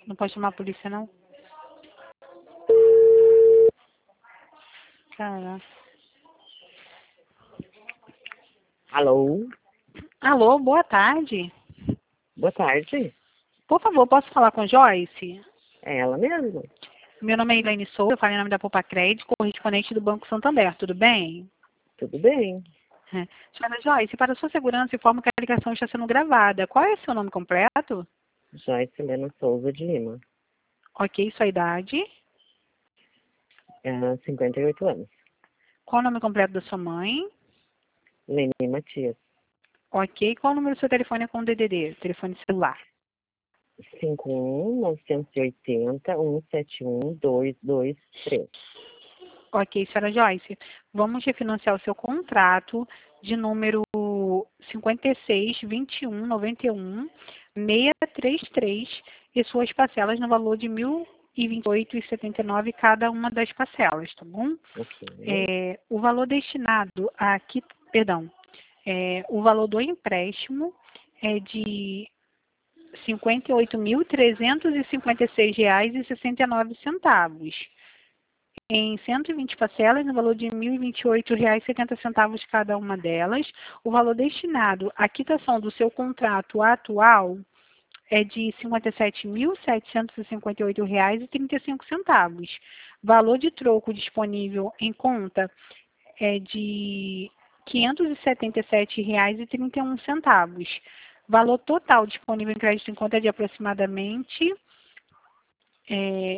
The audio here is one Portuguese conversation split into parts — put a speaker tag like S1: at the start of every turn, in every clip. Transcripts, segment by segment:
S1: Não pode chamar a polícia, não? Cara.
S2: Alô?
S1: Alô, boa tarde.
S2: Boa tarde.
S1: Por favor, posso falar com Joyce?
S2: É ela mesma?
S1: Meu nome é Elaine Souza, eu falo em nome da Poupa Crédito, correspondente do Banco Santander, tudo bem?
S2: Tudo bem.
S1: Senhora Joyce, para sua segurança, informo que a ligação está sendo gravada. Qual é o seu nome completo?
S2: Joyce Helena Souza de Lima.
S1: Ok, sua idade?
S2: 58 anos.
S1: Qual o nome completo da sua mãe?
S2: Leni Matias.
S1: Ok, qual o número do seu telefone com DDD, telefone celular?
S2: 51-980-171-223.
S1: Ok, senhora Joyce, vamos refinanciar o seu contrato de número 56-21-91-633 e suas parcelas no valor de R$ 1.028,79 cada uma das parcelas, tá bom?
S2: Ok.
S1: O valor destinado aqui, o valor do empréstimo é de R$ 58.356,69 em 120 parcelas, no valor de R$ 1.028,70 cada uma delas. O valor destinado à quitação do seu contrato atual é de R$ 57.758,35. Valor de troco disponível em conta é de R$ 577,31. Valor total disponível em crédito em conta é de aproximadamente R$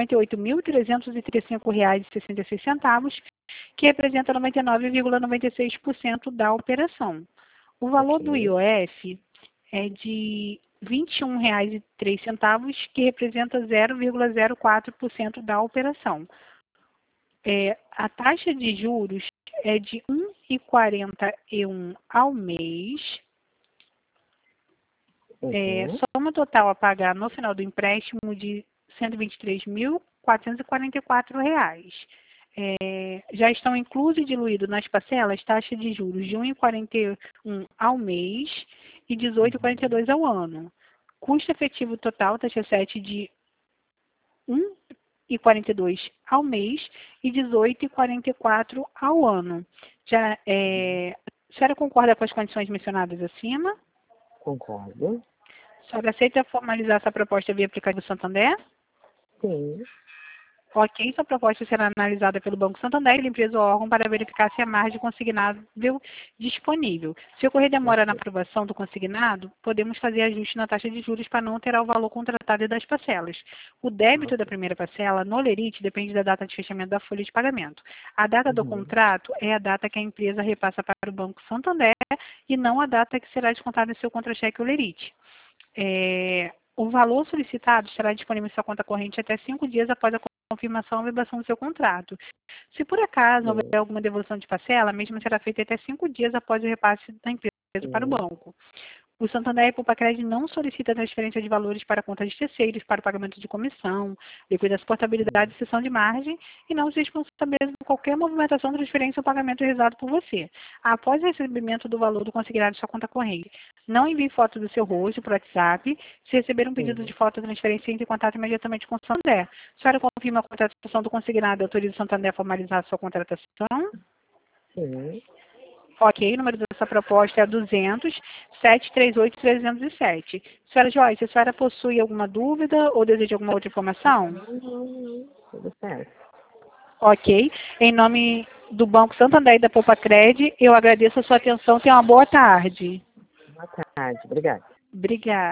S1: 58.335,66, que representa 99,96% da operação. O valor do IOF é de R$ 21,03, que representa 0,04% da operação. A taxa de juros é de 1,41 ao mês. Soma total a pagar no final do empréstimo de R$ 123.444. Já estão inclusos e diluídos nas parcelas taxa de juros de 1,41 ao mês e 18,42 ao ano. Custo efetivo total, taxa 7 de 1,42 ao mês e 18,44 ao ano. A senhora concorda com as condições mencionadas acima?
S2: Concordo.
S1: A senhora aceita formalizar essa proposta via aplicativo Santander?
S2: Sim.
S1: Ok, sua proposta será analisada pelo Banco Santander e empresa ou órgão para verificar se há margem consignável disponível. Se ocorrer demora na aprovação do consignado, podemos fazer ajuste na taxa de juros para não alterar o valor contratado das parcelas. O débito da primeira parcela no Lerite depende da data de fechamento da folha de pagamento. A data do contrato é a data que a empresa repassa para o Banco Santander e não a data que será descontada em seu contra-cheque ou Lerite. O valor solicitado estará disponível em sua conta corrente até 5 dias após a confirmação ou vibração do seu contrato. Se por acaso houver alguma devolução de parcela, a mesma será feita até 5 dias após o repasse da empresa para o banco. O Santander e Poupa Crédito não solicita transferência de valores para contas de terceiros, para o pagamento de comissão, liquidação, portabilidade e cessão de margem e não se responsabiliza por qualquer movimentação, transferência ou pagamento realizado por você. Após o recebimento do valor do consignado de sua conta corrente, não envie foto do seu rosto por WhatsApp. Se receber um pedido de foto de transferência, entre em contato imediatamente com o Santander. A senhora confirma a contratação do consignado e autoriza o Santander a formalizar a sua contratação?
S2: Sim.
S1: Ok, o número dessa proposta é 200-738-307. Senhora Joyce, a senhora possui alguma dúvida ou deseja alguma outra informação?
S2: Não. Tudo certo.
S1: Ok. Em nome do Banco Santander e da Poupa Crédito, eu agradeço a sua atenção. Tenha uma boa tarde.
S2: Boa tarde. Obrigada.
S1: Obrigada.